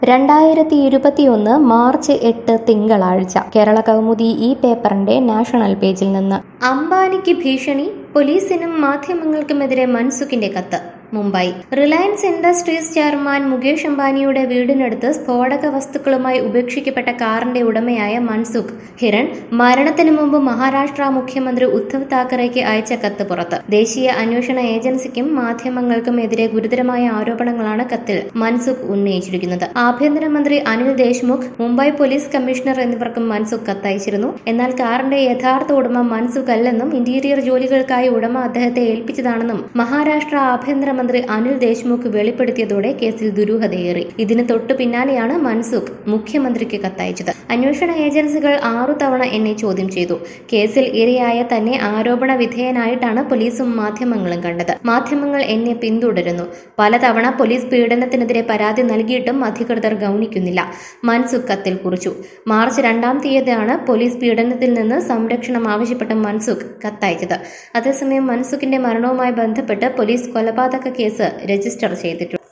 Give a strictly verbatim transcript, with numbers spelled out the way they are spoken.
രണ്ടായിരത്തി ഇരുപത്തിയൊന്ന് മാർച്ച് എട്ട് തിങ്കളാഴ്ച കേരള കൗമുദി ഈ പേപ്പറിന്റെ നാഷണൽ പേജിൽ നിന്ന് അംബാനിക്ക് ഭീഷണി, പോലീസിനും മാധ്യമങ്ങൾക്കുമെതിരെ മൻസുഖിന്റെ കത്ത്. Mumbai. Reliance Industries chairman Mukesh അംബാനിയുടെ വീടിനടുത്ത് സ്ഫോടക വസ്തുക്കളുമായി ഉപേക്ഷിക്കപ്പെട്ട കാറിന്റെ ഉടമയായ മൻസുഖ് ഹിരൺ മരണത്തിന് മുമ്പ് മഹാരാഷ്ട്ര മുഖ്യമന്ത്രി ഉദ്ധവ് താക്കറെയ്ക്ക് അയച്ച കത്ത് പുറത്ത്. ദേശീയ അന്വേഷണ ഏജൻസിക്കും മാധ്യമങ്ങൾക്കും എതിരെ ഗുരുതരമായ ആരോപണങ്ങളാണ് കത്തിൽ മൻസുഖ് ഉന്നയിച്ചിരിക്കുന്നത്. ആഭ്യന്തരമന്ത്രി അനിൽ ദേശ്മുഖ്, മുംബൈ പോലീസ് കമ്മീഷണർ എന്നിവർക്കും മൻസുഖ് കത്തയച്ചിരുന്നു. എന്നാൽ കാറിന്റെ യഥാർത്ഥ ഉടമ മൻസുഖ് അല്ലെന്നും ഇന്റീരിയർ ജോലികൾക്കായി ഉടമ അദ്ദേഹത്തെ ഏൽപ്പിച്ചതാണെന്നും മഹാരാഷ്ട്ര ആഭ്യന്തര മന്ത്രി അനിൽ ദേശ്മുഖ് വെളിപ്പെടുത്തിയതോടെ കേസിൽ ദുരൂഹതയേറി. ഇതിന് തൊട്ടു പിന്നാലെയാണ് മൻസുഖ് മുഖ്യമന്ത്രിക്ക് കത്തയച്ചത്. അന്വേഷണ ഏജൻസികൾ ആറു തവണ എന്നെ ചോദ്യം ചെയ്തു. കേസിൽ ഇരയായ തന്നെ ആരോപണ വിധേയനായിട്ടാണ് പോലീസും മാധ്യമങ്ങളും കണ്ടത്. മാധ്യമങ്ങൾ എന്നെ പിന്തുടരുന്നു. പലതവണ പോലീസ് പീഡനത്തിനെതിരെ പരാതി നൽകിയിട്ടും അധികൃതർ ഗൗനിക്കുന്നില്ല, മൻസുഖ് കത്തിൽ കുറിച്ചു. മാർച്ച് രണ്ടാം തീയതിയാണ് പോലീസ് പീഡനത്തിൽ നിന്ന് സംരക്ഷണം ആവശ്യപ്പെട്ട് മൻസുഖ് കത്തയച്ചത്. അതേസമയം മൻസുഖിന്റെ മരണവുമായി ബന്ധപ്പെട്ട് പോലീസ് കൊലപാതക കേസ് രജിസ്റ്റർ ചെയ്തിട്ടുണ്ട്.